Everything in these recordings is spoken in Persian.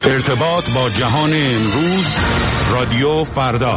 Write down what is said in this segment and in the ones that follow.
ارتباط با جهان امروز، رادیو فردا.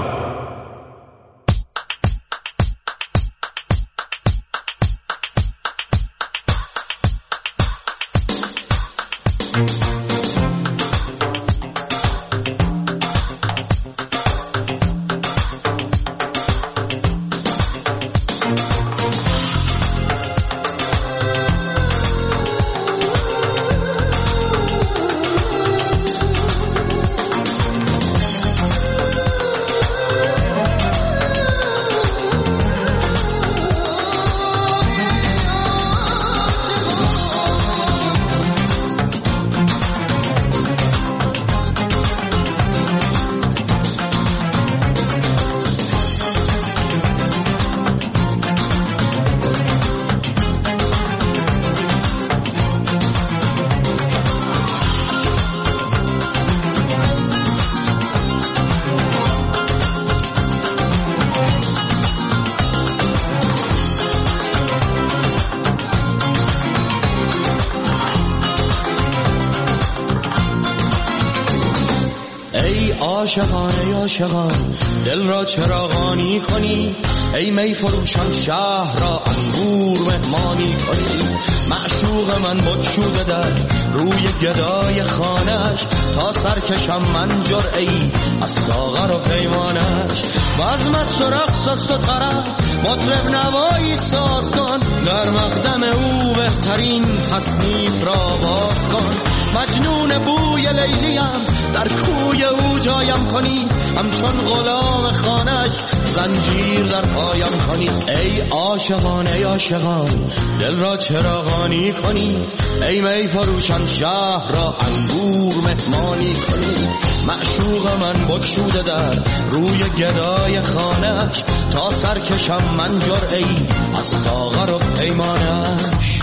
عاشقان دل را چراغانی کنی، ای می فروشان شهر را انگور مهمانی کنی. معشوق من بگشوده در روی گدای خانش، تا سرکشم من جرعه‌ای از ساغر و پیمانش. بزم است و رقص است و طرب، مطرب نوایی ساز کن، در مقدم او بهترین تصنیف را باز کن. مجنون بوی لیلیم، در کوی او جایم کنی، همچون غلام خانش زنجیر در پایم کنی. ای عاشقان ای عاشقان دل را چراغانی کنی، ای می فروشان شهر را انگور مهمانی کنی. معشوق من بگشوده در روی گدای خانش، تا سرکشم من جرعه‌ای از ساغر و پیمانش.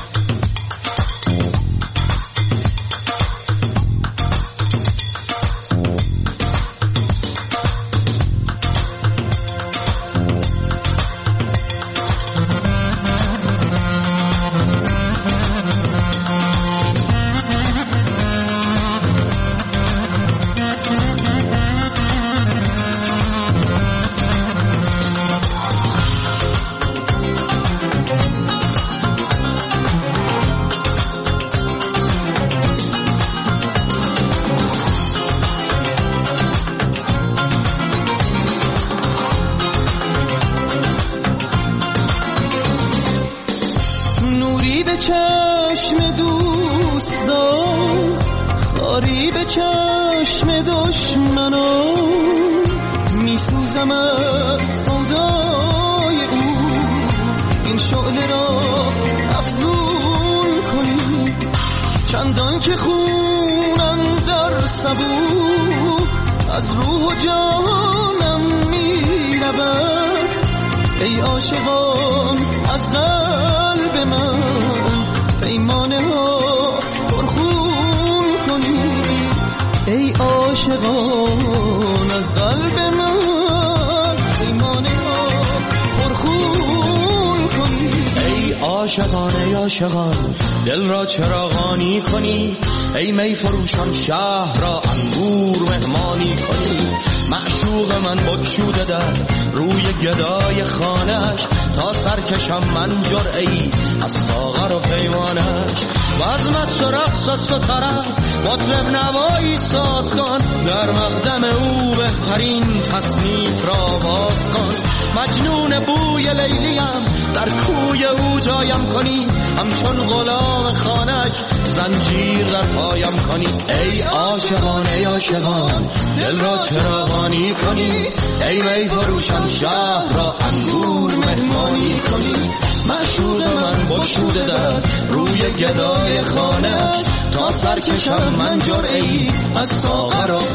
عاشقان دل را چراغانی کنی، ای می فروشان شهر را انگور مهمانی کنی. معشوق من بگشوده در روی گدای خانش، تا سرکشم من جرعه‌ای از ساغر و پیمانش. بزم است و رقص است و طرب، مطرب نوایی ساز کن، در مقدم او بهترین تصنیف را باز کن. مجنون بوی لیلیم، در کوی او جایم کنی، همچون غلام خانش زنجیر در پایم کنی. ای عاشقان ای عاشقان دل را چراغانی کنی، ای می فروشان شهر را انگور مهمانی کنی. معشوق من بگشوده در روی گدای خانش، تا سرکشم من جرعه‌ای از ساغر و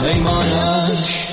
پیمانش.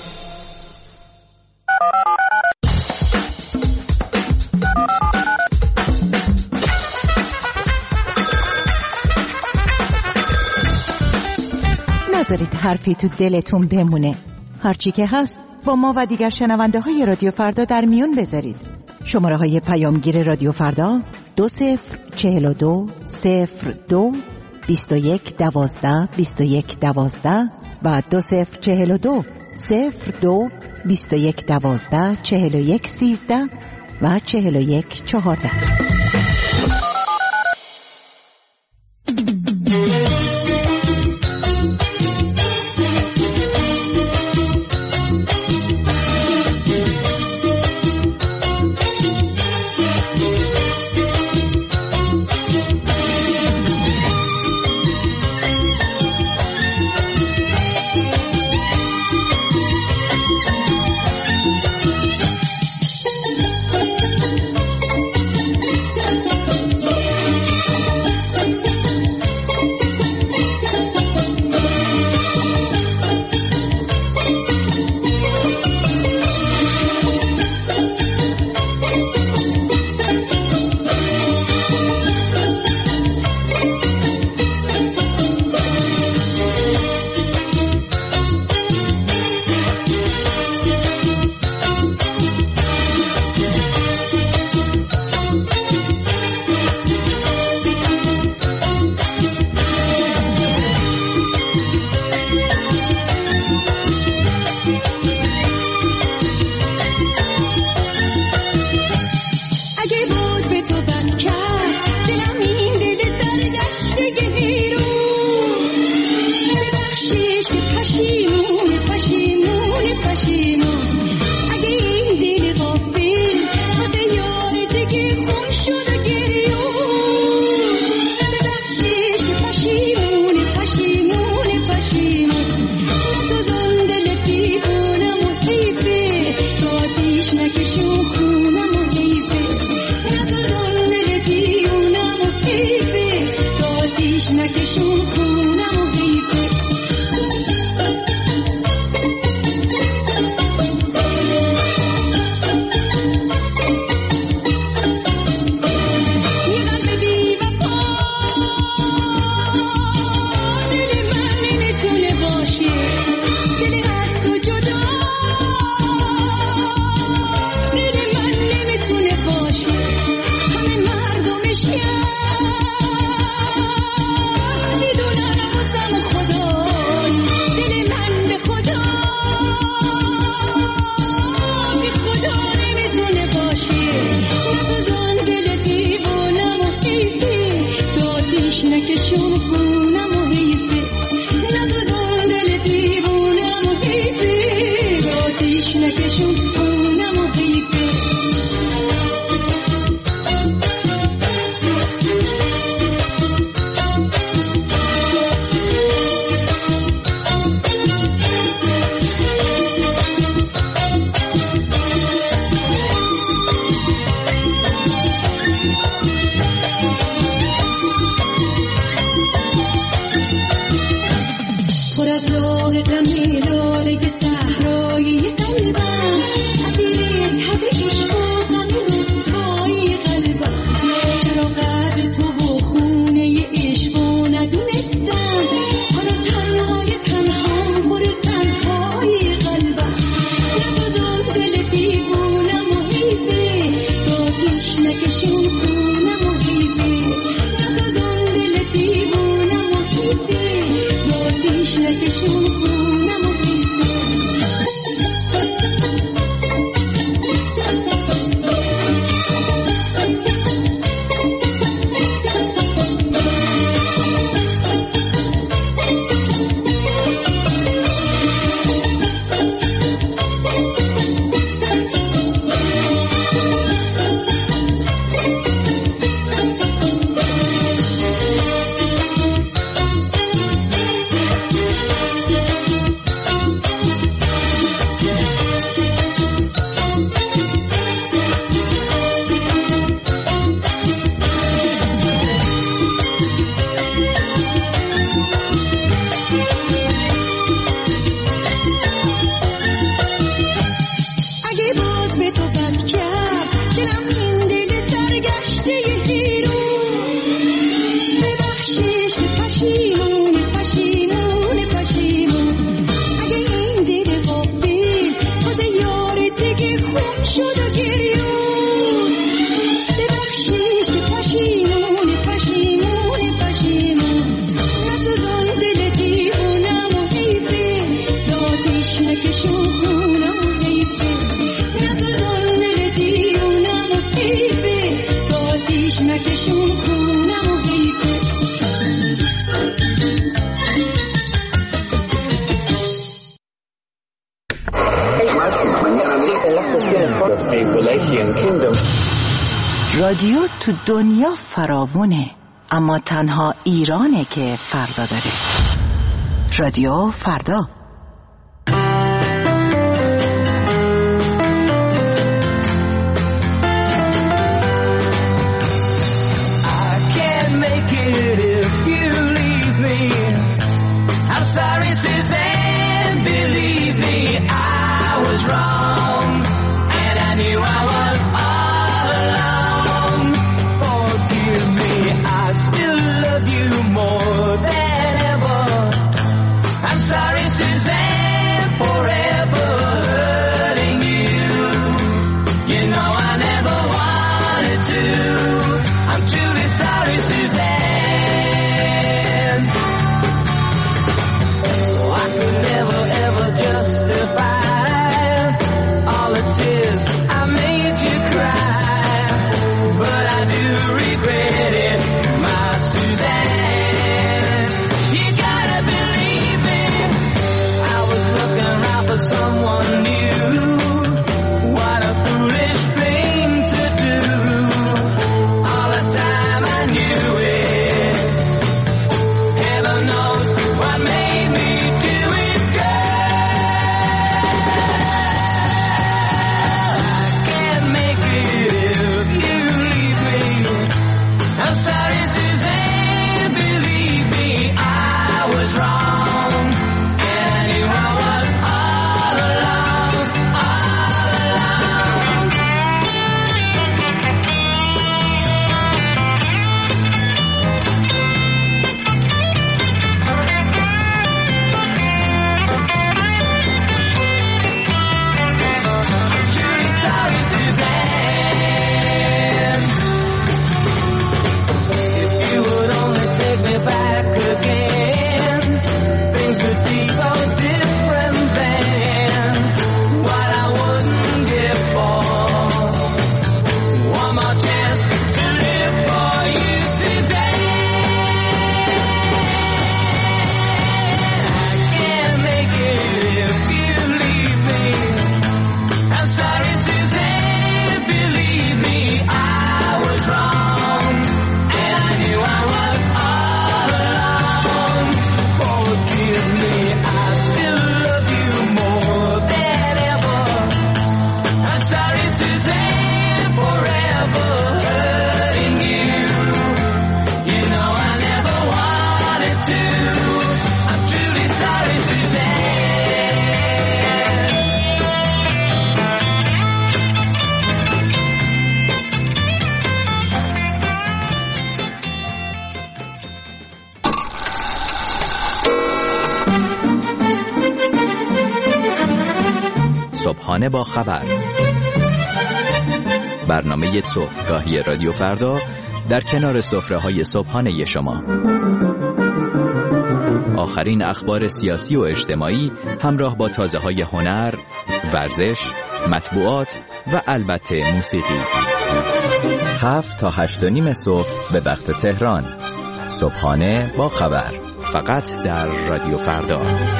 نذارید حرفی تو دلتون بمونه. هرچی که هست با ما و دیگر شنونده های رادیو فردا در میون بذارید. شماره های پیامگیر رادیو فردا 204202 21 12 21 12 و 2042 02 21 12 41 13 و 41 14. رادیو تو دنیا فراوونه، اما تنها ایرانه که فردا داره. رادیو فردا. صبحانه با خبر، برنامه صبحگاهی رادیو فردا در کنار سفره‌های صبحانه شما. آخرین اخبار سیاسی و اجتماعی همراه با تازه‌های هنر، ورزش، مطبوعات و البته موسیقی. 7 تا 8:30 صبح به وقت تهران. صبحانه با خبر، فقط در رادیو فردا.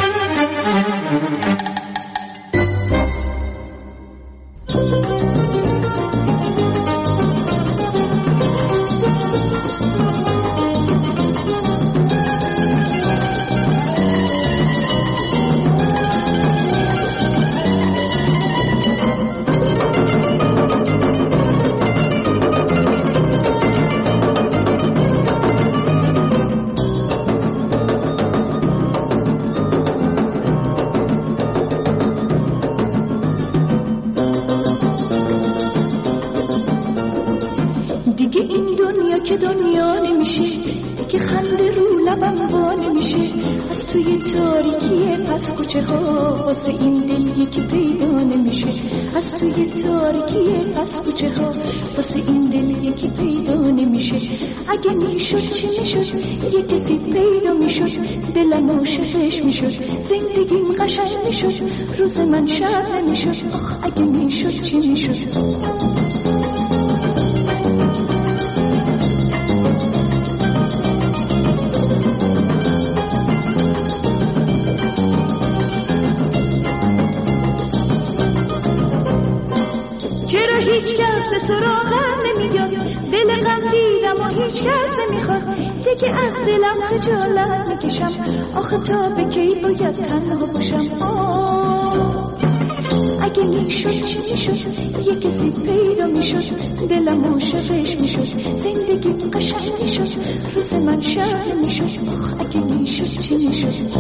واسه این دل یکی پیدا نمیشه، از توی تاریکی پس کوچه ها واسه این دل یکی پیدا نمیشه. اگه میشد چی میشد، یه کسی پیدا میشد، دلم عاشقش میشد، زندگیم قشنگ میشد، روز من شب نمیشد. آخ اگه میشد چی میشد. چرا هیچ کس به سراغم نمیاد، دل غم دیدم و هیچ کس نمیخواد، دیگه از دلم خجالت میکشم، آخه تا به کی باید تنها باشم. اگه میشد چی میشد، یه کسی پیدا میشد، دلم عاشقش میشد، زندگی قشنگ میشد، روز من شب میشد. اگه میشد چی میشد.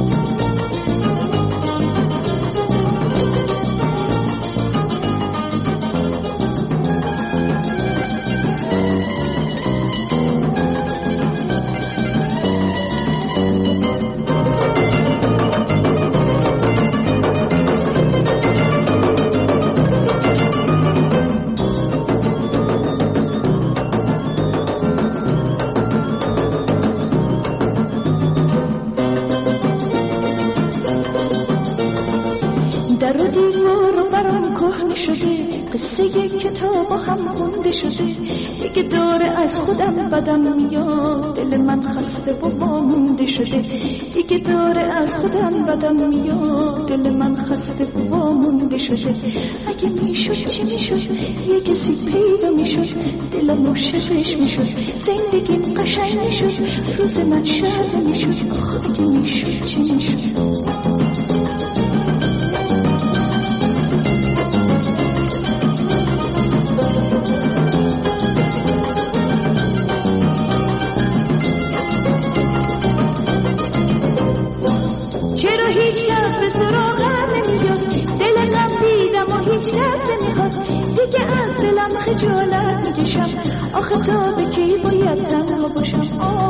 در و دیوار برام کهنه شده، قصه کتاب هم خونده شده، دیگه داره از خودم بدم میاد، دل من خسته و وامونده شده، دیگه داره از خودم بدم میاد، دل من خسته و وامونده شده. اگه میشد چی میشد، یه کسی پیدا میشد، دلم عاشقش میشد، زندگی قشنگ میشد، روز من شب میشد. اگه میشد چی میشد. خجالت میکشم، آخه تا به کی باید تنها باشم.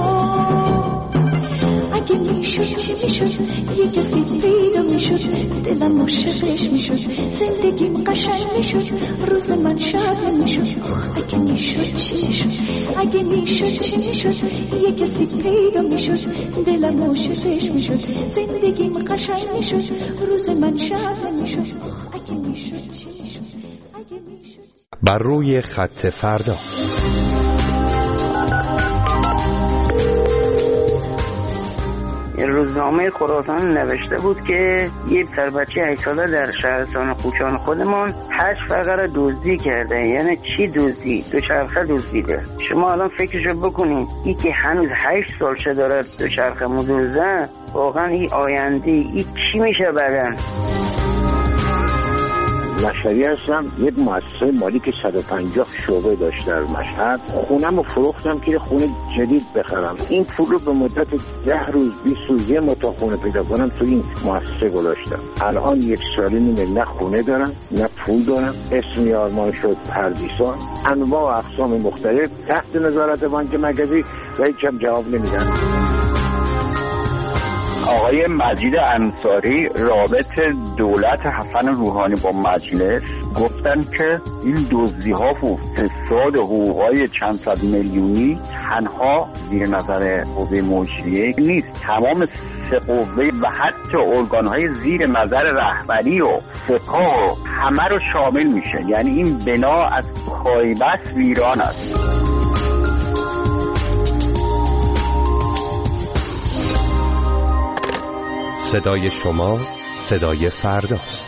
اگه میشد چی میشد، یه کسی پیدا میشد، دلم عاشقش میشد، زندگیم قشنگ میشد، روز من شب میشد. اگه میشد چی میشد، اگه میشد چی میشد، یه کسی پیدا میشد، دلم عاشقش میشد، زندگیم قشنگ میشد، روز من شب میشد. اگه میشد چی میشد، اگه میشد. بر روی خط فردا. روزنامه خراسان نوشته بود که یه پسر بچه 8 ساله در شهرستان کوچان خودمون 8 فقره دزدی کرده. یعنی چی دزدی؟ دوچرخه دزدیده. شما الان فکرشو بکنید، این که هنوز 8 سالشه داره دوچرخه مدزده، واقعا این آینده این چی میشه بعدن؟ مشهدی هستم، یک مؤسسه مالی که 150 شعبه داشت در مشهد. خونم رو فروختم که خونه جدید بخرم. این پول رو به مدت 10 روز 20 روز یه متا خونه پیدا کنم تو این مؤسسه گذاشتم. الان 1 سال نیمه نه خونه دارم نه پول دارم. اسمی آرمان شد پردیسان، انواع و اقسام مختلف تحت نظارت بانک مرکزی و هیچم جواب نمیدن. آقای مجید انصاری رابط دولت حسن روحانی با مجلس گفتن که این دزدی ها و فساد حقوقای چند صد میلیونی تنها زیر نظر قوه مجریه نیست، تمام 3 قوه و حتی ارگان های زیر نظر رهبری و سپاه همه رو شامل میشه. یعنی این بنا از پایبست ویران است. صدای شما صدای فرداست.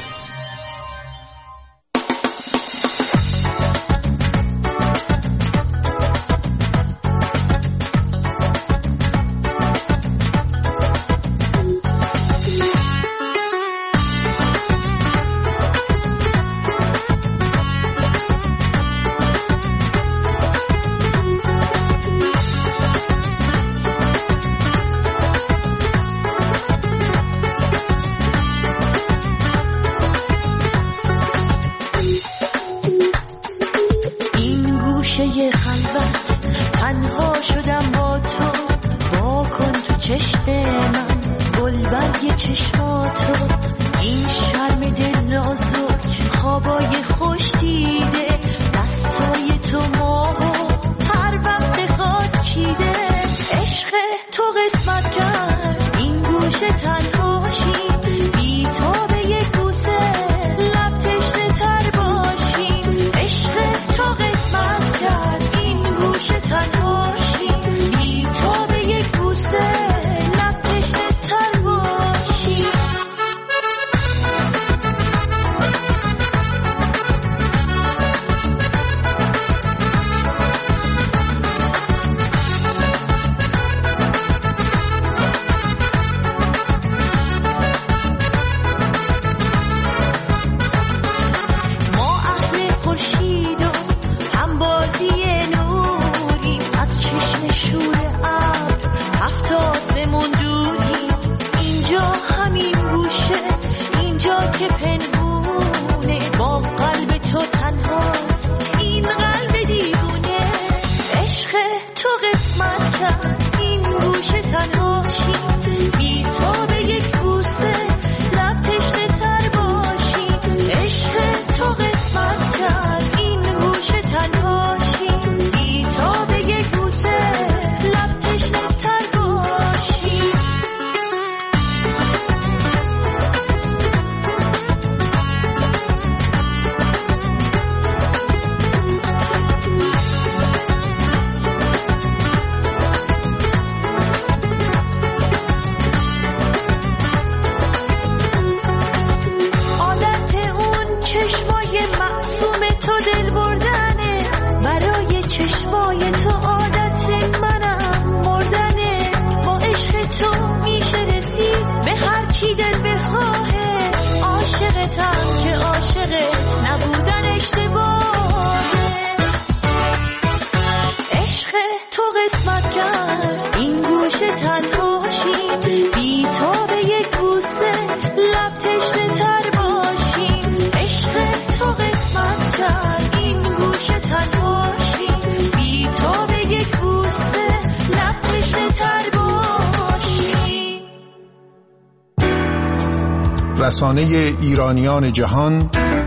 رسانه ایرانیان جهان،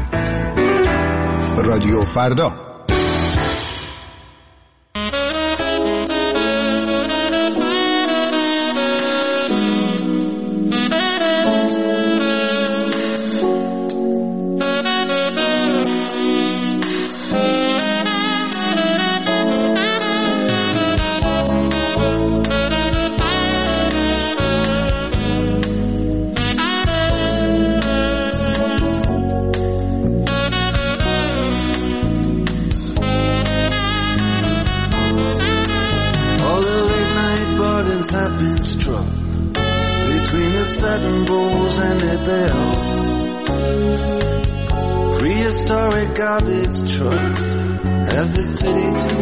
رادیو فردا. Prehistoric garbage trucks have the city to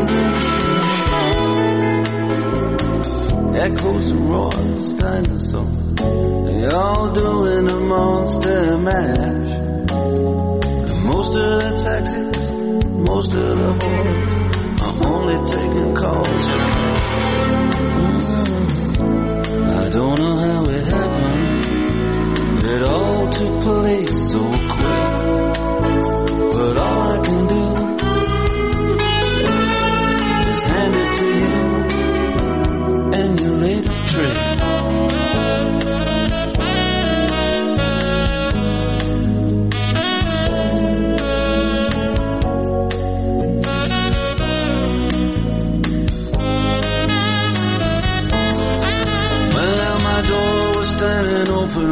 themselves. Echoes and roars, dinosaurs, they all doing a monster mash. And most of the taxis, most of the whores are only taking calls for I don't know how it happened. It all took place so quick. But all I can do is hand it to you and your latest trick. Well, now my door was standing open.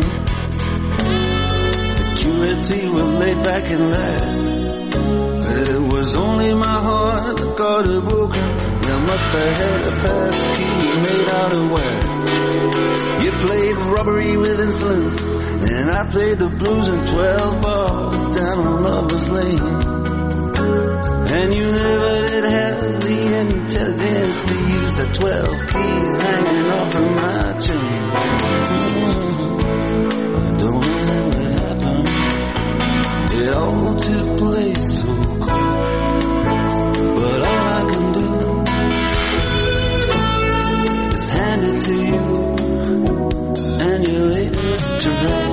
Security were laid back and laughed. It was only my heart that got it broken. You must have had a fast key made out of wax. You played robbery with insolence, and I played the blues in 12 bars down on Lover's Lane. And you never did have the intelligence to use the 12 keys hanging off of my chain. I don't know how it happened. It all took place so quick. But all I can do is hand it to you and your latest trick.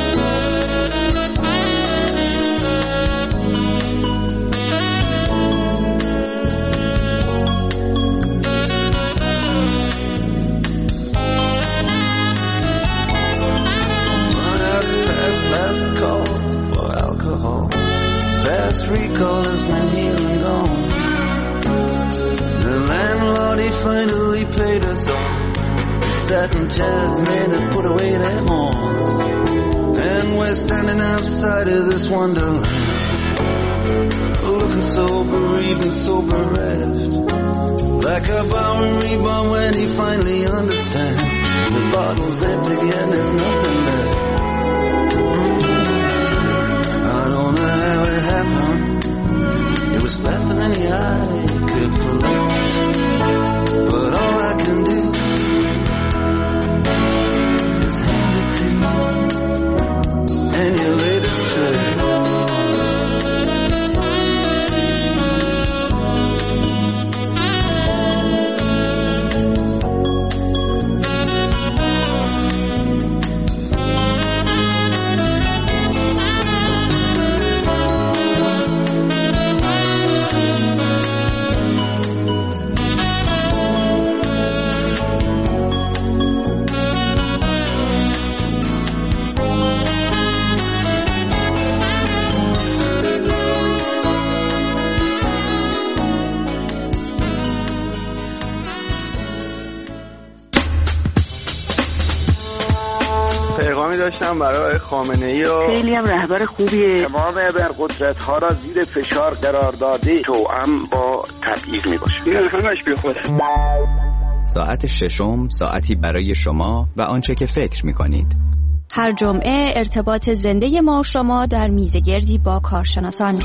Last call for alcohol. Fast recall has been here and gone. The landlord, he finally paid us off. Satin chairs made us put away their horns. And we're standing outside of this wonderland, looking so bereaved and so bereft, like a Bowery bomb when he finally understands. The bottle's empty and there's nothing left. I don't know how it happened. It was faster than the eye could fly. But all I can do is hand it to you and your latest trick. داشتم برای خامنه‌ای و خیلی هم رهبر خوبیه. تمام ابرقدرت‌ها را زیر فشار قرار داده، توأم با تبعیض میباشه. این همش بیخوده. ساعت ششم، ساعتی برای شما و آنچه که فکر می‌کنید. هر جمعه ارتباط زنده ما و شما در میزگردی با کارشناسان.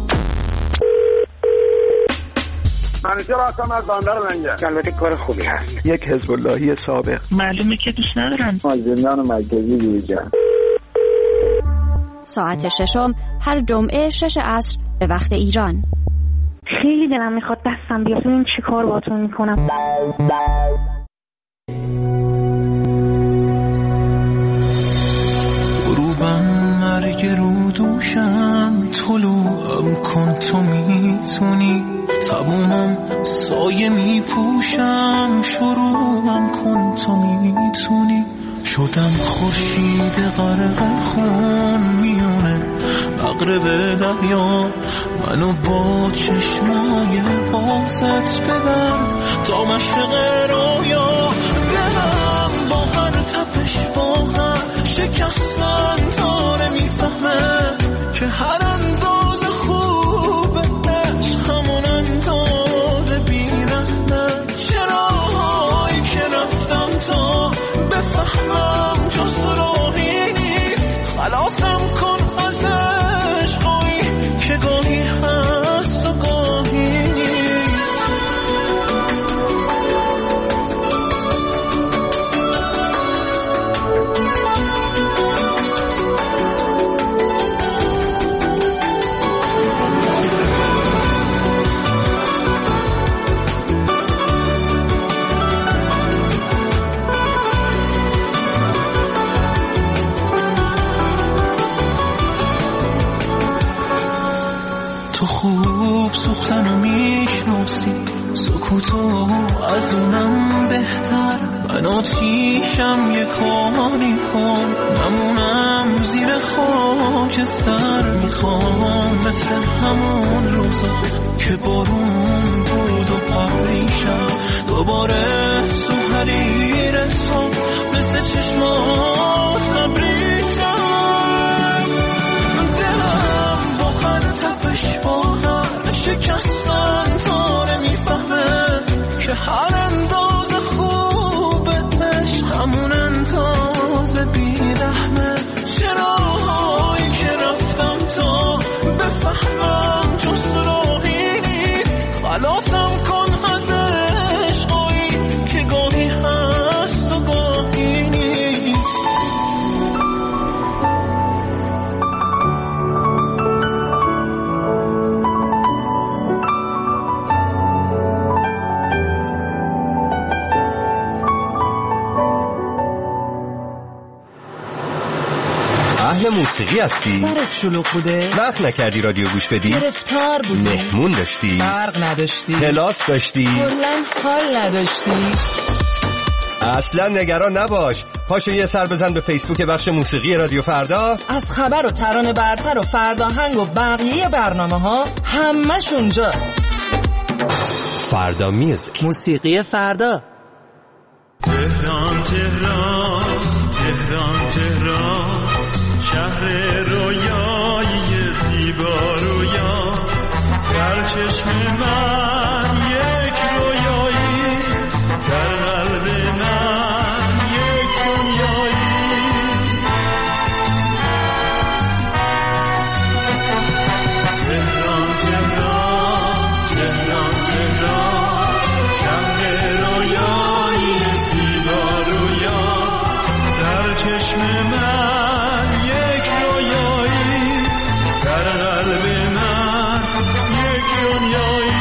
منیجر هستم از بندر لنگر. البته کار خوبی هست. یک حزب اللهی سابق. معلومه که دوست ندارن. زندان مرکزی بیرجن. ساعت ششم هر جمعه 6 عصر به وقت ایران. خیلی دلم میخواد دستم بیاد ببین چی کار باهاتون میکنم. غروبم دوشم طلوعم کن تو میتونی، تمومم سایه میپوشم شروعم کن تو میتونی. شدم خورشید غرق خون میونه مغرب دریا، منو با چشمای بازت ببر تا مشرق رویا. دلم با هر تپش با هر شکستن داره میفهمه که هر انداز خوبه همون انداز بیرحمه. چراهایی که رفتم تا بفهمم جز راهی نیست، خلاصم کن از عشقایی که گاهی هست و گاهی نیست. تو خوب سوختن و میشناسی سکوتو از اونم بهتر، من آتیشم یه کاری کن نمونم زیر خاکستر. میخوام مثل همون روزا که بارون بود و پریشم دوباره تو حریر صبح مثل چشمات نبریشم. دلم با هر تپش با هر شکستن داره میفهمه که هر انداز خوبش همون انداز بیرحمه. چراهایی که رفتم تا بفهمم جز راهی نیست، خلاصم کن از عشقایی که گاهی هست و گاهی نیست. اهل موسیقی هستی؟ سرت شلوغ بوده؟ وقت نکردی رادیو گوش بدی؟ گرفتار بودی؟ مهمون داشتی؟ برق نداشتی؟ کلاس داشتی؟ کلاً حال نداشتی؟ اصلا نگران نباش، پاشو یه سر بزن به فیسبوک بخش موسیقی رادیو فردا. از خبر و ترانه برتر و فرداهنگ و بقیه برنامه ها همش اونجاست. فردا میوزیک، موسیقی فردا. تهران تهران تهران تهران، شهر رویایی زیبا رویا، در چشم من یک رویایی، در قلب من یک دنیایی. تهران تهران تهران تهران، شهر رویایی زیبا رویا، در چشم من یک رویایی، در قلب من یک دنیایی.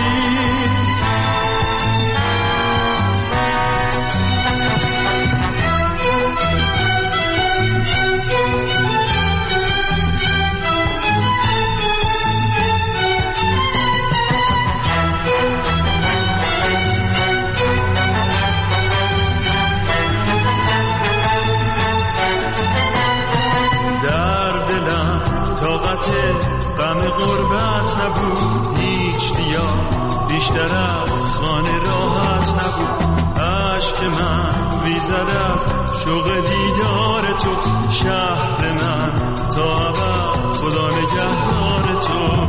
غم غربت نبود هیچ بیا، بیشتر از خانه راحت نبود. عشق من ریزد از شوق دیدار تو، شهر من تا ابد خدا نگهدار تو.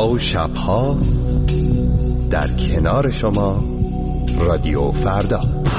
روزها و شبها در کنار شما رادیو فردا.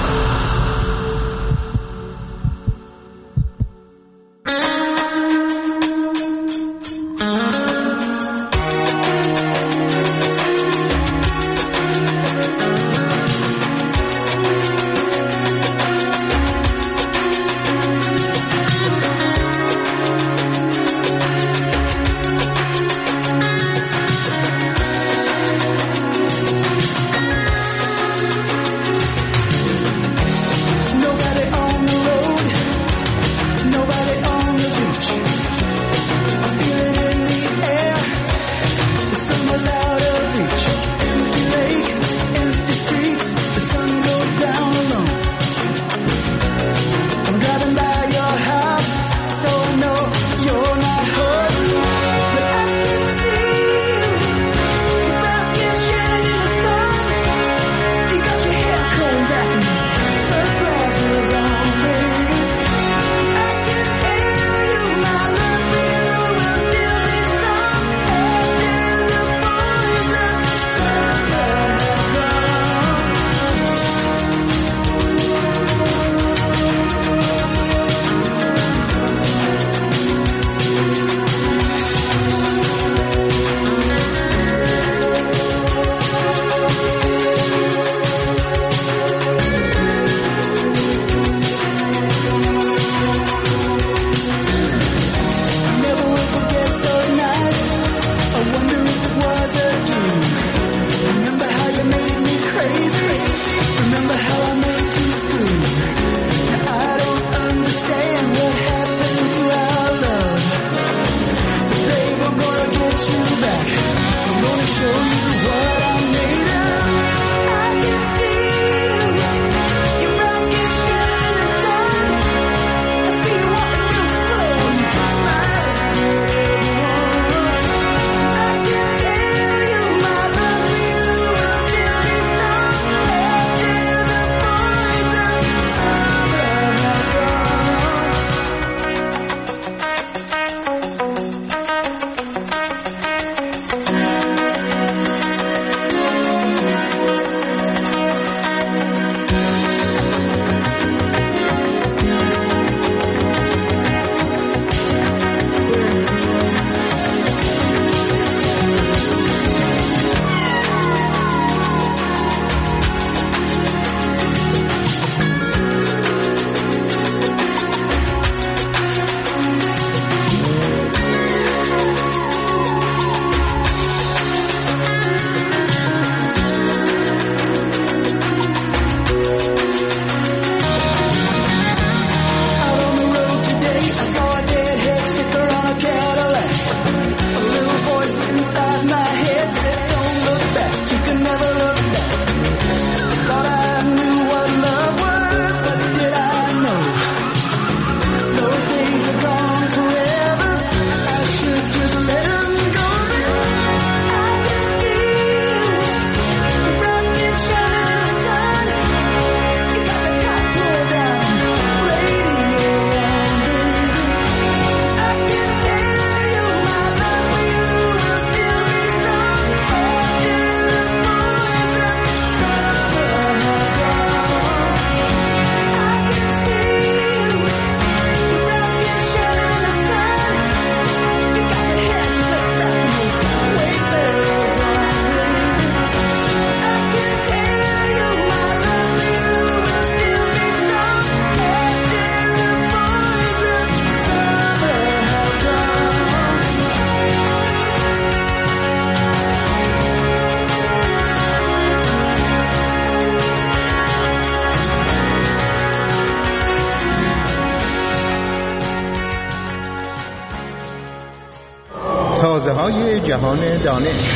تازه‌های جهان دانش.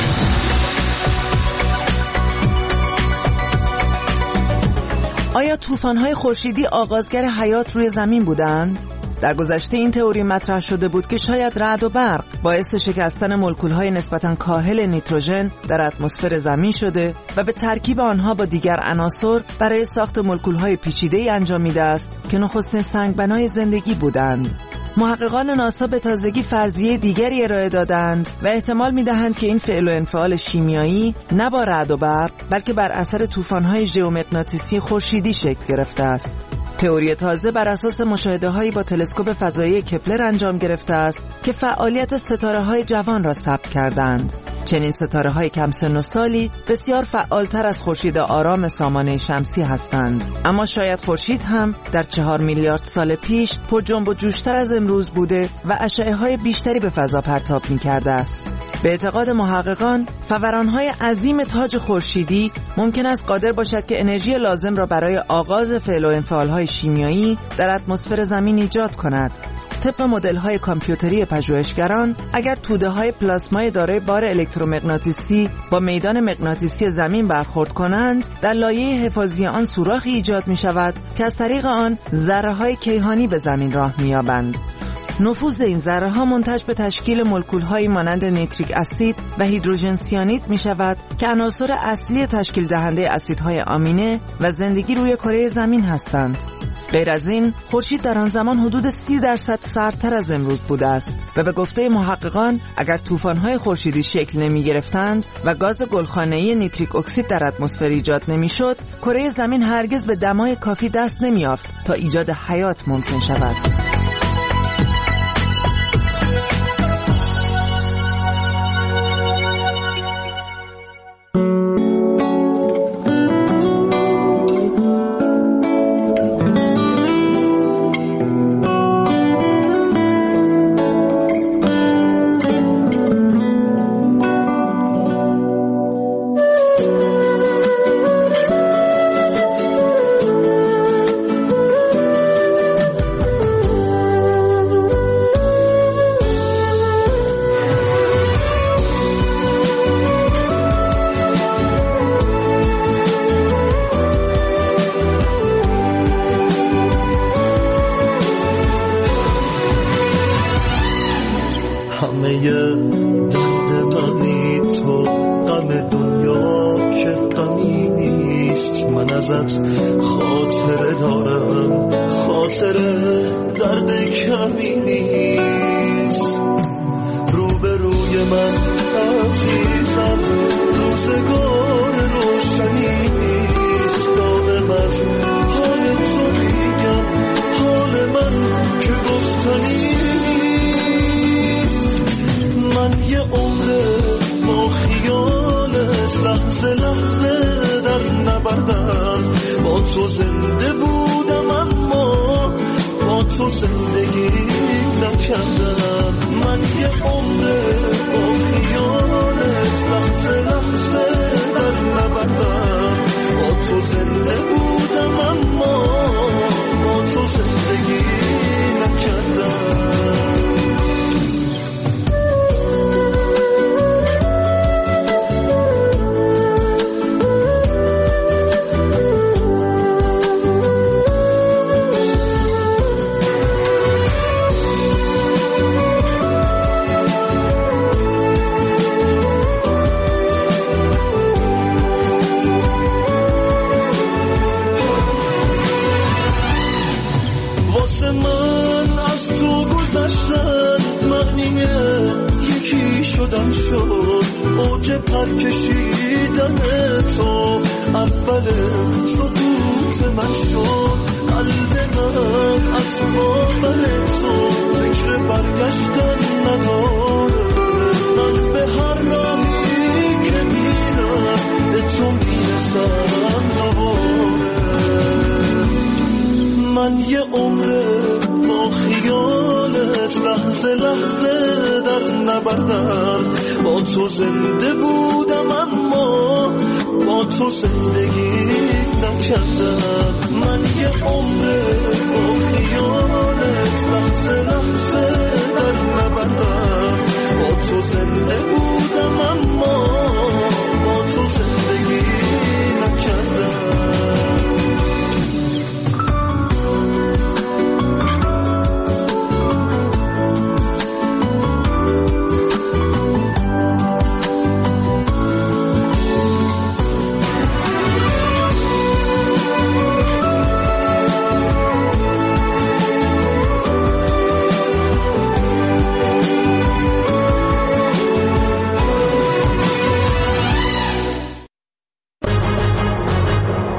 آیا طوفان‌های خورشیدی آغازگر حیات روی زمین بودند؟ در گذشته این تئوری مطرح شده بود که شاید رعد و برق باعث شکستن مولکول‌های نسبتاً کاهل نیتروژن در اتمسفر زمین شده و به ترکیب آنها با دیگر عناصر برای ساخت مولکول‌های پیچیده‌ای انجامیده است که نخستین سنگبنای زندگی بودند. محققان ناسا به تازگی فرضیه دیگری ارائه دادند و احتمال می‌دهند که این فعل و انفعال شیمیایی نه با رعد و برق بلکه بر اثر طوفان‌های ژئومغناطیسی خورشیدی شکل گرفته است. تئوری تازه بر اساس مشاهده‌هایی با تلسکوپ فضایی کپلر انجام گرفته است که فعالیت ستاره‌های جوان را ثبت کردند. چنین ستاره‌های کم سن و سالی بسیار فعالتر از خورشید آرام سامانه شمسی هستند، اما شاید خورشید هم در 4 میلیارد سال پیش پر جنب و جوش‌تر از امروز بوده و اشعه‌های بیشتری به فضا پرتاب می‌کرده است. به اعتقاد محققان، فوران‌های عظیم تاج خورشیدی ممکن است قادر باشد که انرژی لازم را برای آغاز فعل و انفعال‌های شیمیایی در اتمسفر زمین ایجاد کند. طبق مدل‌های کامپیوتری پژوهشگران، اگر توده‌های پلاسمای دارای بار الکترومغناطیسی با میدان مغناطیسی زمین برخورد کنند، در لایه حفاظی آن سوراخی ایجاد می‌شود که از طریق آن ذره‌های کیهانی به زمین راه می‌یابند. نفوذ این ذره‌ها منتج به تشکیل مولکول‌هایی مانند نیتریک اسید و هیدروژن سیانید می‌شود که عناصر اصلی تشکیل دهنده اسیدهای آمینه و زندگی روی کره زمین هستند. غیر از این، خورشید در آن زمان حدود 30% سردتر از امروز بوده است و به گفته محققان اگر طوفان‌های خورشیدی شکل نمی‌گرفتند و گاز گلخانه‌ای نیتریک اکسید در اتمسفر ایجاد نمی‌شد، کره زمین هرگز به دمای کافی دست نمی‌یافت تا ایجاد حیات ممکن شود.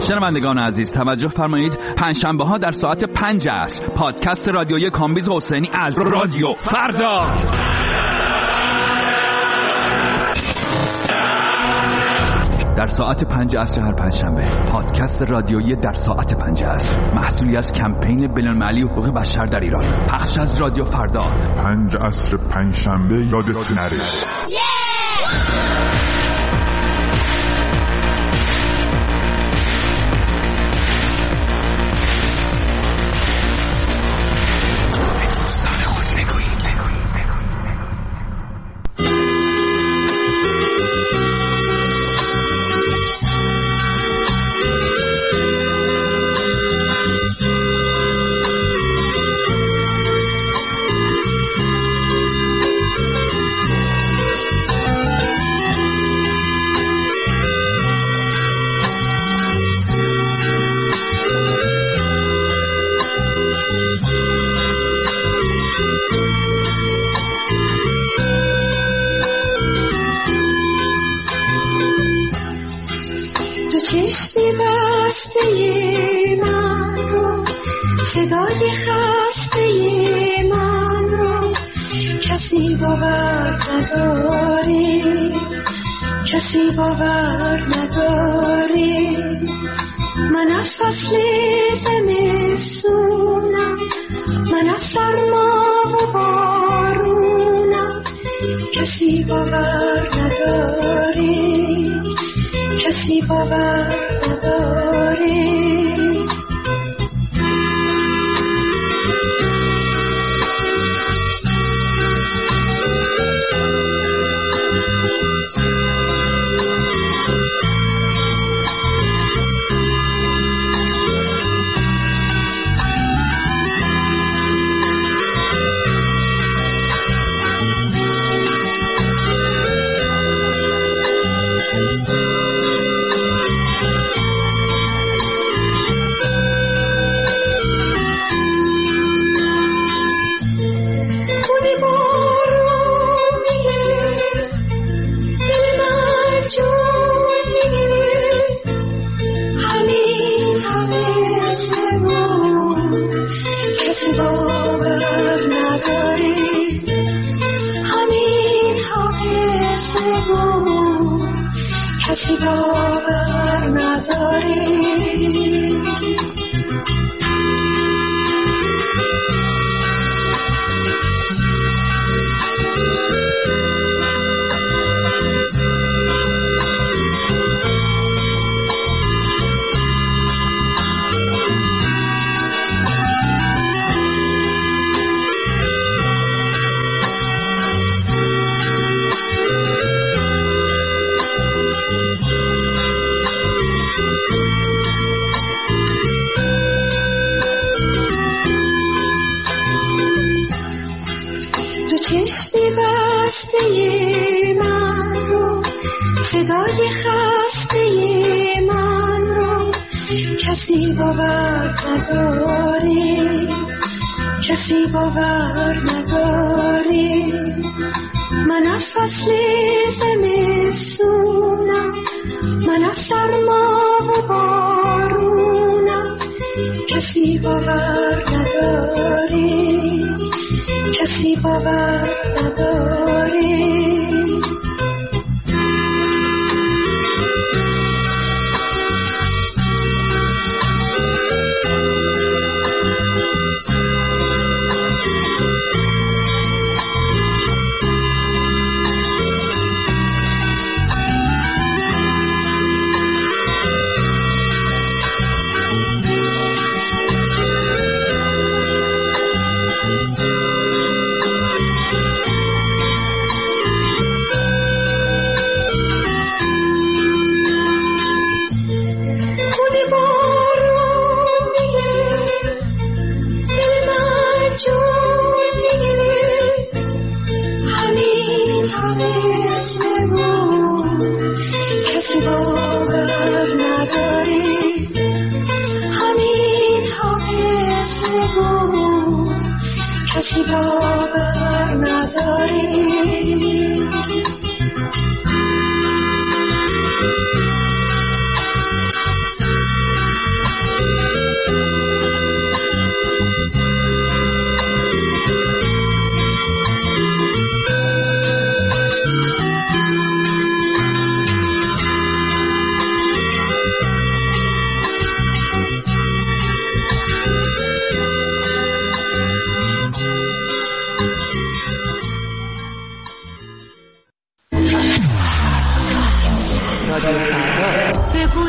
شنوندگان عزیز توجه فرمایید، پنجشنبه ها در ساعت 5 عصر پادکست رادیویی کامبیز حسینی از رادیو فردا. در ساعت 5 عصر هر پنجشنبه پادکست رادیویی در ساعت 5 عصر، محصولی از کمپین بین‌المللی حقوق بشر در ایران، پخش از رادیو فردا. 5 عصر پنجشنبه یادت نره.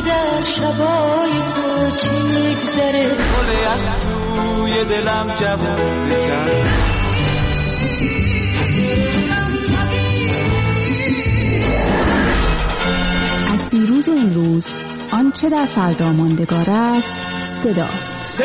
در شبای تو چه میگذره گل از توی دلم جوون بکن از دیروز و امروز آنچه در فردا ماندگار است صداست.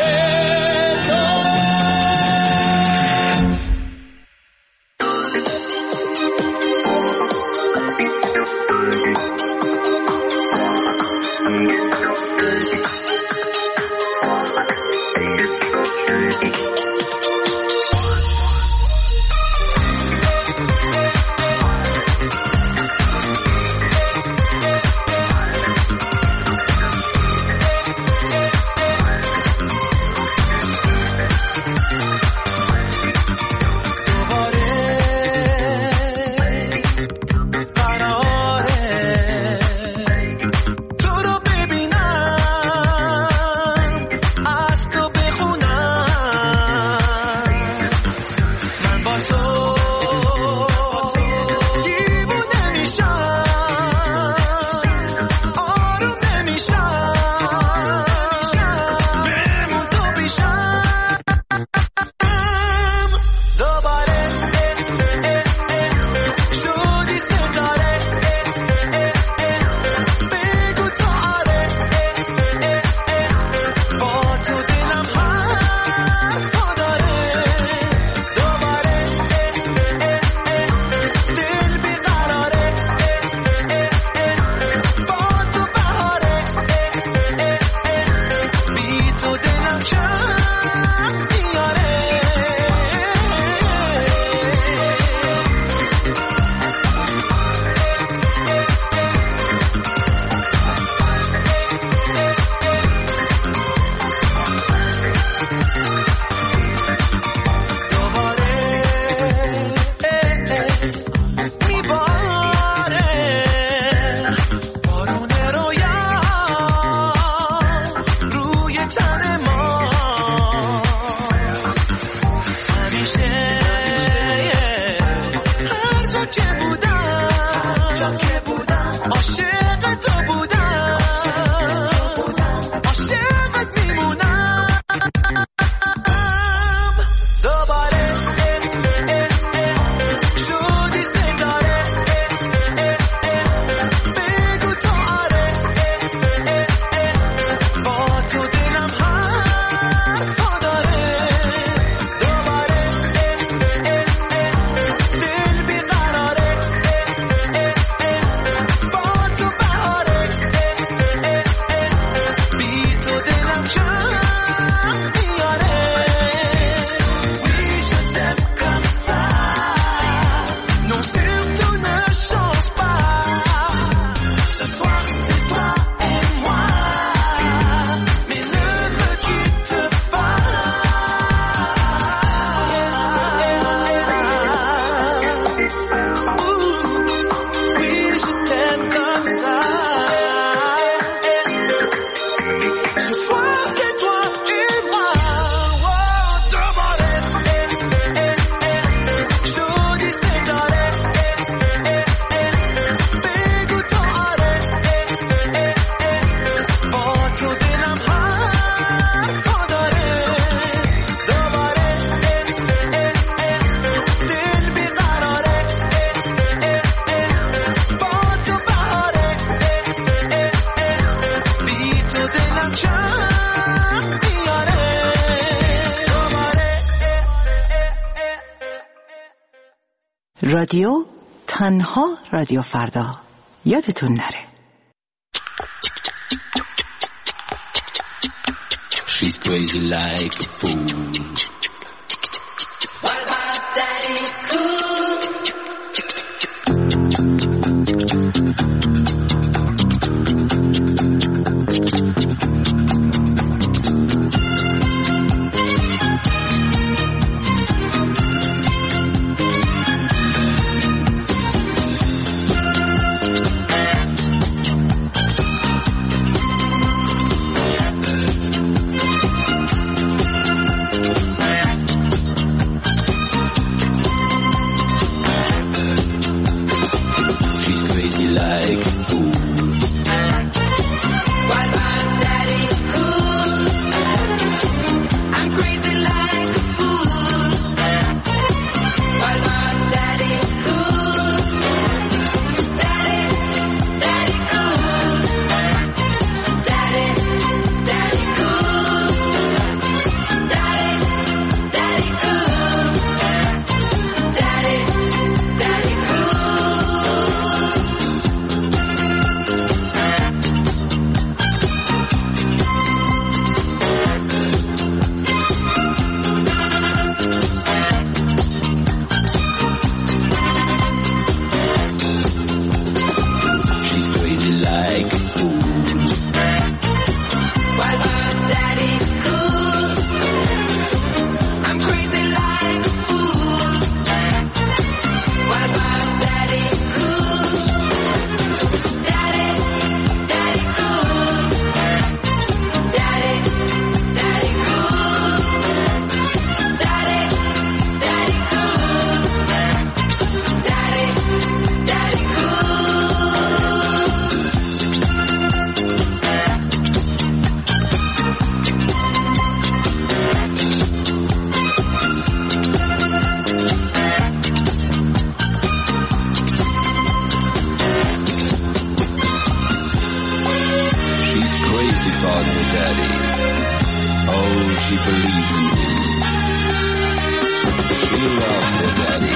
رادیو تنها رادیو فردا، یادتون نره. She's crazy like the fool. What about Daddy Cool? crucified her daddy. Oh, she believes in him. She loves her daddy.